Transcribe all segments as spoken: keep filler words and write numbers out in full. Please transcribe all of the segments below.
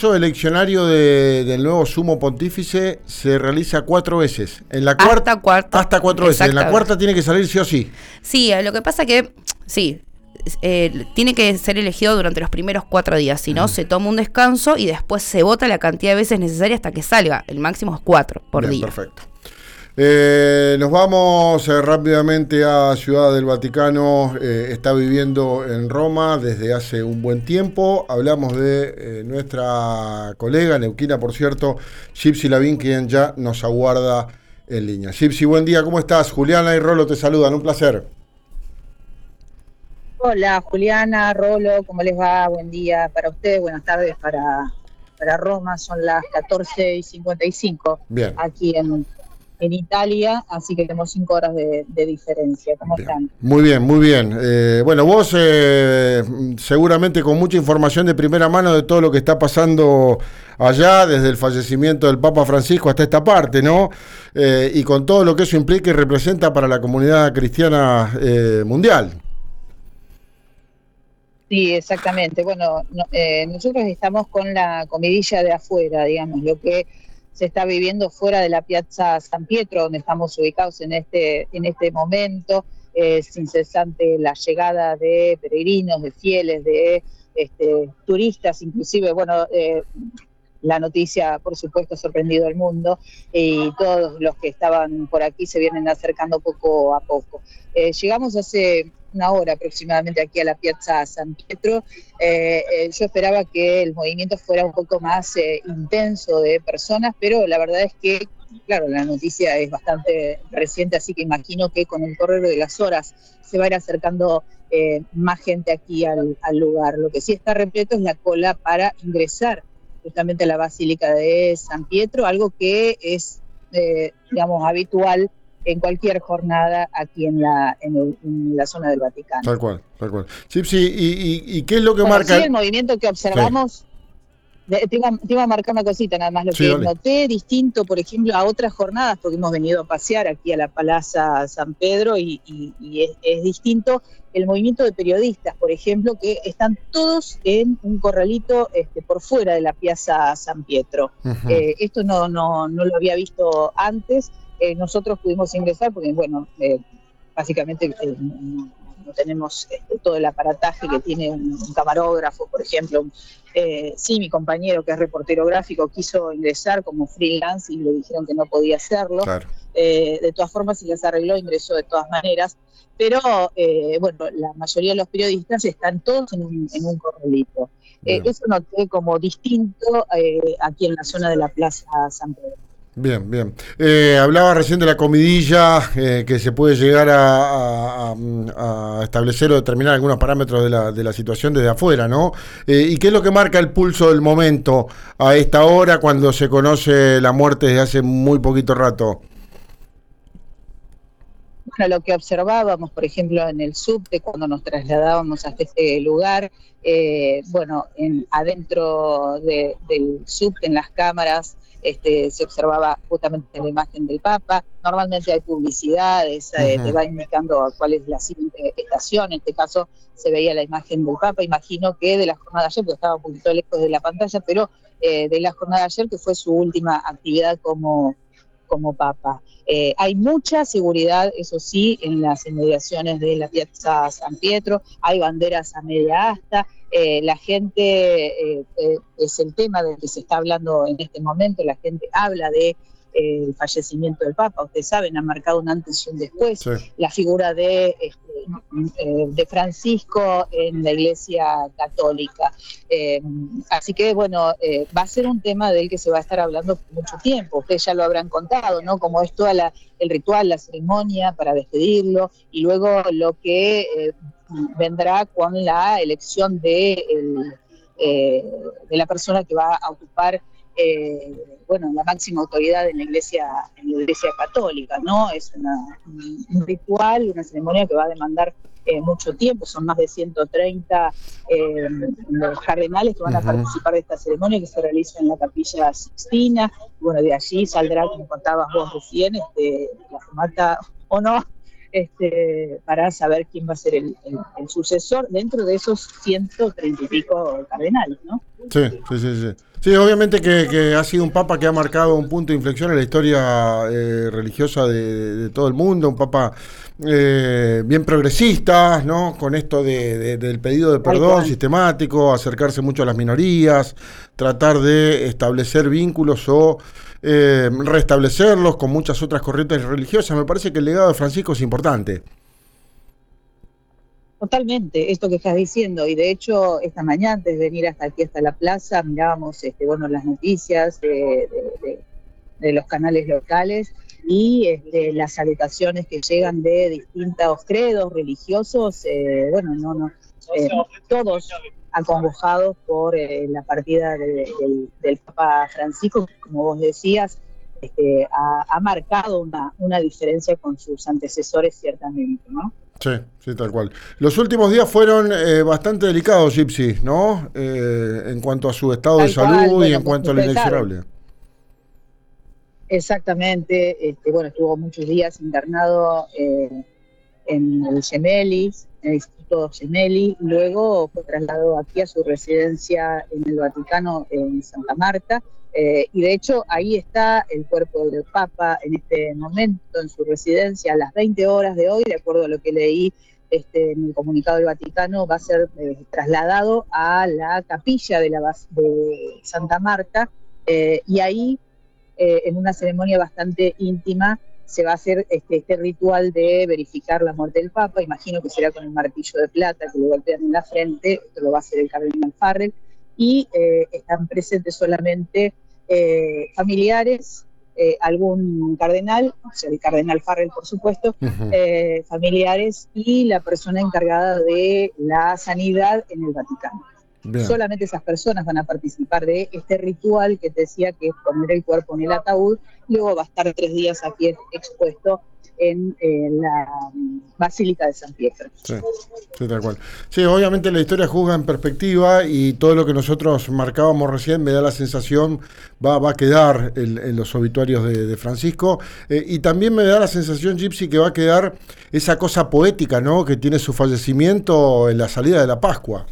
El eleccionario de, del nuevo sumo pontífice se realiza cuatro veces. En la cuarta, hasta, cuarta, hasta cuatro veces. En la cuarta tiene que salir sí o sí. Sí, lo que pasa que, sí, eh, tiene que ser elegido durante los primeros cuatro días. Si no, mm. se toma un descanso y después se vota la cantidad de veces necesaria hasta que salga. El máximo es cuatro por Bien, día. Perfecto. Eh, nos vamos eh, rápidamente a Ciudad del Vaticano. Eh, está viviendo en Roma desde hace un buen tiempo. Hablamos de eh, nuestra colega neuquina, por cierto, Gypsy Lavín, quien ya nos aguarda en línea. Gypsy, buen día, ¿cómo estás? Juliana y Rolo te saludan, un placer. Hola, Juliana, Rolo, ¿cómo les va? Buen día para ustedes, buenas tardes para, para Roma. Son las catorce y cincuenta y cinco. Bien. Aquí en... en Italia, así que tenemos cinco horas de, de diferencia. ¿Cómo bien. están? Muy bien, muy bien. Eh, bueno, vos eh, seguramente con mucha información de primera mano de todo lo que está pasando allá, desde el fallecimiento del Papa Francisco hasta esta parte, ¿no? Eh, y con todo lo que eso implica y representa para la comunidad cristiana eh, mundial. Sí, exactamente. Bueno, no, eh, nosotros estamos con la comidilla de afuera, digamos, lo que se está viviendo fuera de la Piazza San Pietro, donde estamos ubicados en este, en este momento. Es incesante la llegada de peregrinos, de fieles, de este, turistas, inclusive, bueno, eh, la noticia, por supuesto, ha sorprendido al mundo y todos los que estaban por aquí se vienen acercando poco a poco. Eh, llegamos hace una hora aproximadamente aquí a la Piazza San Pietro. Eh, eh, yo esperaba que el movimiento fuera un poco más eh, intenso de personas, pero la verdad es que, claro, la noticia es bastante reciente, así que imagino que con el correr de las horas se va a ir acercando eh, más gente aquí al, al lugar. Lo que sí está repleto es la cola para ingresar justamente a la Basílica de San Pietro, algo que es, eh, digamos, habitual en cualquier jornada aquí en la en, el, en la zona del Vaticano. Tal cual, tal cual. Sí, sí, y, y, ¿y qué es lo que bueno, marca? Sí, el movimiento que observamos, sí. de, te, iba, te iba a marcar una cosita nada más, lo sí, que dale. noté distinto, por ejemplo, a otras jornadas, porque hemos venido a pasear aquí a la Plaza San Pedro y, y, y es, es distinto el movimiento de periodistas, por ejemplo, que están todos en un corralito este, por fuera de la Piazza San Pietro. Uh-huh. Eh, esto no, no, no lo había visto antes. Eh, nosotros pudimos ingresar porque, bueno, eh, básicamente eh, no, no tenemos este, todo el aparataje que tiene un, un camarógrafo, por ejemplo. Eh, sí, mi compañero, que es reportero gráfico, quiso ingresar como freelance y le dijeron que no podía hacerlo. Claro. Eh, de todas formas, se les arregló, ingresó de todas maneras. Pero, eh, bueno, la mayoría de los periodistas están todos en un, en un corralito. Eh, eso noté como distinto eh, aquí en la zona de la Plaza San Pedro. Bien, bien. Eh, hablaba recién de la comidilla, eh, que se puede llegar a, a, a establecer o determinar algunos parámetros de la, de la situación desde afuera, ¿no? Eh, ¿Y qué es lo que marca el pulso del momento a esta hora cuando se conoce la muerte desde hace muy poquito rato? Bueno, lo que observábamos, por ejemplo, en el subte, cuando nos trasladábamos hasta este lugar, eh, bueno, en, adentro de, del subte, en las cámaras, este, se observaba justamente la imagen del Papa. Normalmente hay publicidades, eh, uh-huh. te va indicando cuál es la siguiente estación. En este caso se veía la imagen del Papa. Imagino que de la jornada de ayer, porque estaba un poquito lejos de la pantalla, pero eh, de la jornada de ayer, que fue su última actividad como, como Papa. Eh, hay mucha seguridad, eso sí, en las inmediaciones de la Piazza San Pietro. Hay banderas a media asta. Eh, la gente, eh, eh, es el tema del que se está hablando en este momento, la gente habla de eh, el fallecimiento del Papa. Ustedes saben, ha marcado un antes y un después. Sí. La figura de, este, eh, de Francisco en la Iglesia Católica. Eh, así que, bueno, eh, va a ser un tema del que se va a estar hablando por mucho tiempo. Ustedes ya lo habrán contado, ¿no? Como es toda la, el ritual, la ceremonia para despedirlo, y luego lo que eh, vendrá con la elección de, el, eh, de la persona que va a ocupar eh, bueno, la máxima autoridad en la iglesia, en la iglesia católica, ¿no? Es una, un ritual, una ceremonia que va a demandar eh, mucho tiempo. Son más de ciento treinta eh, los cardenales que van a participar de esta ceremonia, que se realiza en la Capilla Sixtina. Bueno, de allí saldrá, como contabas vos recién, este, la fumata o no, Este, para saber quién va a ser el, el, el sucesor dentro de esos ciento treinta y pico cardenales, ¿no? Sí, sí, sí, sí. Sí, obviamente que, que ha sido un papa que ha marcado un punto de inflexión en la historia eh, religiosa de, de, de todo el mundo, un papa eh, bien progresista, ¿no? Con esto de, de, del pedido de perdón sistemático, acercarse mucho a las minorías, tratar de establecer vínculos o eh, restablecerlos con muchas otras corrientes religiosas. Me parece que el legado de Francisco es importante. Totalmente, esto que estás diciendo, y de hecho esta mañana antes de venir hasta aquí, hasta la plaza, mirábamos este, bueno, las noticias de, de, de, de los canales locales y este, las salutaciones que llegan de distintos credos religiosos, eh, bueno, no, no, eh, todos acongojados por eh, la partida de, de, del, del Papa Francisco, como vos decías, este, ha, ha marcado una, una diferencia con sus antecesores ciertamente, ¿no? Sí, sí, tal cual. Los últimos días fueron eh, bastante delicados, Gypsy, ¿no? Eh, en cuanto a su estado tal de salud cual, bueno, y en cuanto a lo inexorable. Exactamente. Este, bueno, estuvo muchos días internado eh, en el Gemelli, en el Instituto Gemelli. Luego fue trasladado aquí a su residencia en el Vaticano, en Santa Marta. Eh, y de hecho ahí está el cuerpo del Papa en este momento en su residencia a las veinte horas de hoy, de acuerdo a lo que leí este, en el comunicado del Vaticano, va a ser eh, trasladado a la capilla de, la, de Santa Marta eh, y ahí eh, en una ceremonia bastante íntima se va a hacer este, este ritual de verificar la muerte del Papa. Imagino que será con el martillo de plata que le golpean en la frente, esto lo va a hacer el cardenal Farrell. Y eh, están presentes solamente eh, familiares, eh, algún cardenal, o sea, el cardenal Farrell, por supuesto, uh-huh. eh, familiares y la persona encargada de la sanidad en el Vaticano. Bien. Solamente esas personas van a participar de este ritual que te decía que es poner el cuerpo en el ataúd, luego va a estar tres días aquí expuesto en eh, la Basílica de San Pietro. Sí, sí, tal cual. Sí, obviamente la historia juzga en perspectiva y todo lo que nosotros marcábamos recién me da la sensación, va, va a quedar en, en los obituarios de, de Francisco, eh, y también me da la sensación, Gypsy, que va a quedar esa cosa poética, ¿no?, que tiene su fallecimiento en la salida de la Pascua.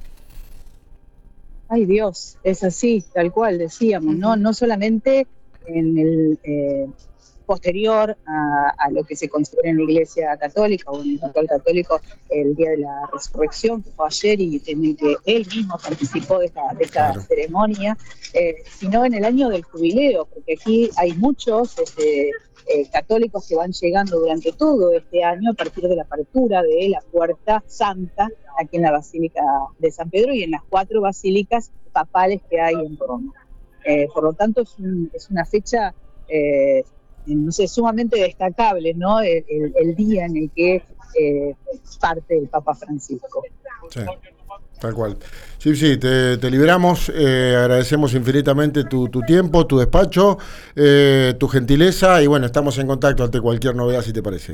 Ay Dios, es así, tal cual decíamos, ¿no? No solamente en el eh, posterior a, a lo que se considera en la Iglesia Católica o en el ritual católico el Día de la Resurrección, que fue ayer y en el que él mismo participó de esta, de esta claro. ceremonia, eh, sino en el año del jubileo, porque aquí hay muchos este, eh, católicos que van llegando durante todo este año a partir de la apertura de la Puerta Santa aquí en la Basílica de San Pedro y en las cuatro basílicas papales que hay en Roma. Eh, por lo tanto, es, un, es una fecha eh, no sé, sumamente destacable, ¿no? El, el, el día en el que eh, parte el Papa Francisco. Sí, tal cual. Sí, sí, te, te liberamos, eh, agradecemos infinitamente tu, tu tiempo, tu despacho, eh, tu gentileza y bueno, estamos en contacto ante cualquier novedad, si te parece.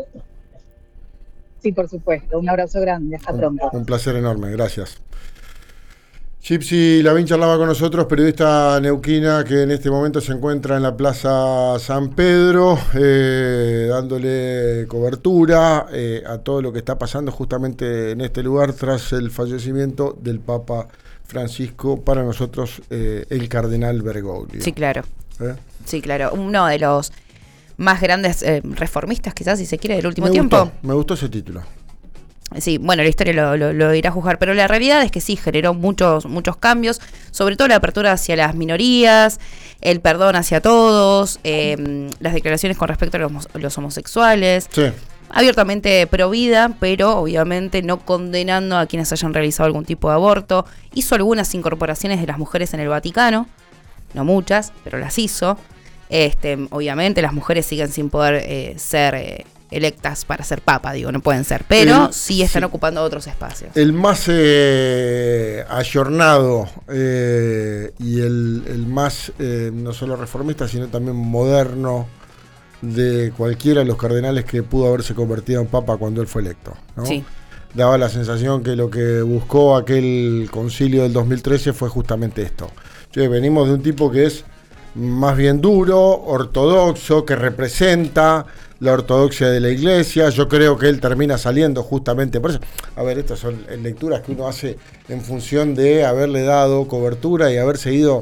Sí, por supuesto. Un abrazo grande. Hasta un, pronto. Un placer enorme. Gracias. Gypsy Lavín charlaba con nosotros, periodista neuquina que en este momento se encuentra en la Plaza San Pedro, eh, dándole cobertura eh, a todo lo que está pasando justamente en este lugar tras el fallecimiento del Papa Francisco, para nosotros eh, el cardenal Bergoglio. Sí, claro. ¿Eh? Sí, claro. Uno de los más grandes eh, reformistas, quizás, si se quiere, del último me tiempo. Gustó, me gustó ese título. Sí, bueno, la historia lo, lo, lo irá a juzgar, pero la realidad es que sí, generó muchos, muchos cambios, sobre todo la apertura hacia las minorías, el perdón hacia todos, eh, las declaraciones con respecto a los, los homosexuales, sí. Abiertamente pro vida, pero obviamente no condenando a quienes hayan realizado algún tipo de aborto. Hizo algunas incorporaciones de las mujeres en el Vaticano, no muchas, pero las hizo. Este, obviamente las mujeres siguen sin poder eh, ser eh, electas para ser papa, digo, no pueden ser, pero el, sí están sí. ocupando otros espacios. El más eh, ayornado eh, y el, el más eh, no solo reformista, sino también moderno de cualquiera de los cardenales que pudo haberse convertido en papa cuando él fue electo, ¿no? Sí. Daba la sensación que lo que buscó aquel concilio del dos mil trece fue justamente esto. Che, venimos de un tipo que es más bien duro, ortodoxo, que representa la ortodoxia de la iglesia. Yo creo que él termina saliendo justamente por eso. A ver, estas son lecturas que uno hace en función de haberle dado cobertura y haber seguido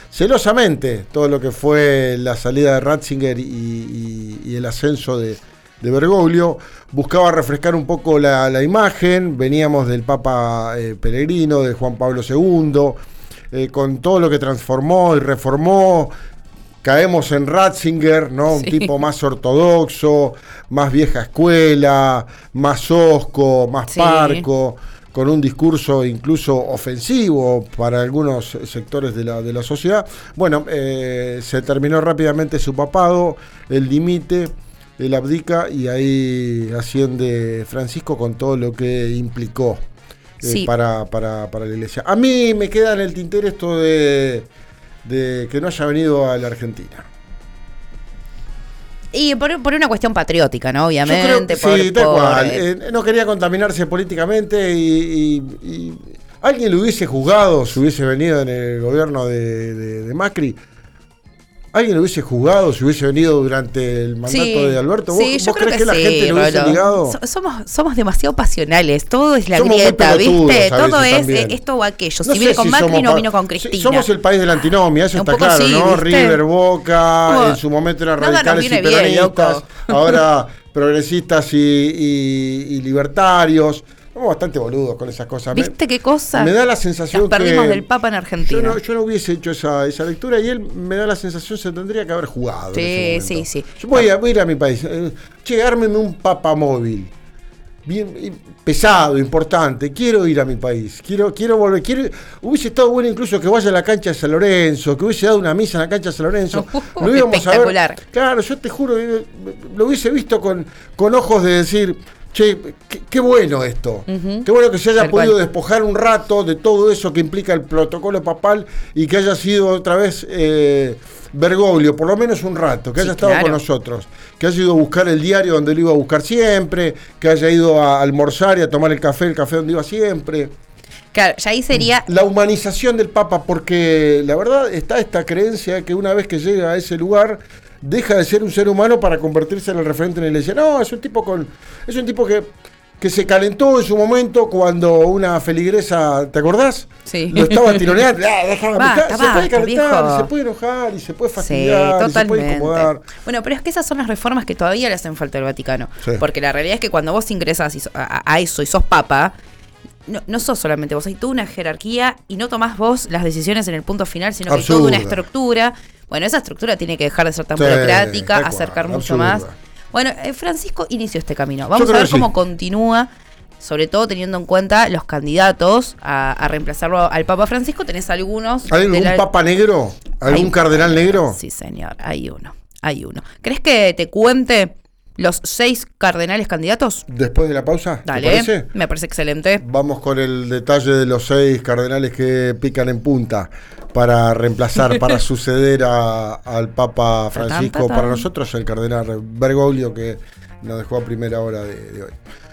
celosamente todo lo que fue la salida de Ratzinger y, y, y el ascenso de, de Bergoglio. Buscaba refrescar un poco la, la imagen. Veníamos del Papa eh, Pellegrino, de Juan Pablo segundo, eh, con todo lo que transformó y reformó. Caemos en Ratzinger, ¿no? Un sí. tipo más ortodoxo, más vieja escuela, más hosco, más sí. parco, con un discurso incluso ofensivo para algunos sectores de la, de la sociedad. Bueno, eh, se terminó rápidamente su papado, él dimite, él abdica y ahí asciende Francisco con todo lo que implicó eh, sí. para, para, para la iglesia. A mí me queda en el tintero esto de... de que no haya venido a la Argentina. Y por, por una cuestión patriótica, ¿no? Obviamente. Creo, por, sí, tal por, cual. Eh, no quería contaminarse políticamente y, y, y alguien lo hubiese juzgado si hubiese venido en el gobierno de, de, de Macri. ¿Alguien lo hubiese juzgado si hubiese venido durante el mandato sí, de Alberto? ¿Vos, sí, ¿vos crees que, que la sí, gente lo hubiese Rolo. ligado? So, somos, somos demasiado pasionales, todo es la somos grieta, ¿viste? Todo es también. esto o aquello. No si viene con si Macri, no pa- vino con Cristina. Somos el país de la antinomia, eso Un está claro, sí, ¿no? ¿viste? River, Boca, Como, en su momento eran nada radicales nos y viene bien, peronistas, loco. ahora progresistas y, y, y libertarios. Somos bastante boludos con esas cosas. ¿Viste qué cosa? Me da la sensación Las perdimos que del Papa en Argentina. Yo no, yo no hubiese hecho esa, esa lectura y él me da la sensación se tendría que haber jugado. Sí, en ese sí, sí. Yo voy a, voy a ir a mi país. Eh, che, ármenme un Papa móvil. Bien pesado, importante. Quiero ir a mi país. Quiero, quiero volver. Quiero, hubiese estado bueno incluso que vaya a la cancha de San Lorenzo, que hubiese dado una misa en la cancha de San Lorenzo. Uh, lo íbamos espectacular. a ver. Claro, yo te juro, lo hubiese visto con, con ojos de decir. Che, qué, qué bueno esto. Uh-huh. Qué bueno que se haya Tal podido cual. despojar un rato de todo eso que implica el protocolo papal y que haya sido otra vez eh, Bergoglio, por lo menos un rato, que haya sí, estado claro. con nosotros, que haya ido a buscar el diario donde lo iba a buscar siempre, que haya ido a almorzar y a tomar el café, el café donde iba siempre. Claro, ya ahí sería... La humanización del Papa, porque la verdad está esta creencia que una vez que llega a ese lugar... deja de ser un ser humano para convertirse en el referente en la iglesia. No, es un tipo con es un tipo que, que se calentó en su momento cuando una feligresa, ¿te acordás? Sí. Lo estaba tironeando. Ah, déjame, basta, se basta, puede calentar, viejo. se puede enojar y se puede fastidiar, sí, y se puede incomodar. Bueno, pero es que esas son las reformas que todavía le hacen falta al Vaticano. Sí. Porque la realidad es que cuando vos ingresás a, a eso y sos papa, No, no sos solamente vos, hay toda una jerarquía y no tomás vos las decisiones en el punto final, sino que hay toda una estructura. Bueno, esa estructura tiene que dejar de ser tan sí, burocrática, acercar cual, mucho absurda. más. Bueno, eh, Francisco inició este camino. Vamos a ver cómo sí. continúa, sobre todo teniendo en cuenta los candidatos a, a reemplazarlo al Papa Francisco. ¿Tenés algunos? ¿Hay algún la... Papa negro? ¿Algún hay, cardenal negro? Sí, señor, hay uno, hay uno. ¿Crees que te cuente los seis cardenales candidatos? Después de la pausa, Dale, ¿te parece? Me parece excelente. Vamos con el detalle de los seis cardenales que pican en punta para reemplazar, para suceder a, al Papa Francisco. Para nosotros, el cardenal Bergoglio, que nos dejó a primera hora de, de hoy.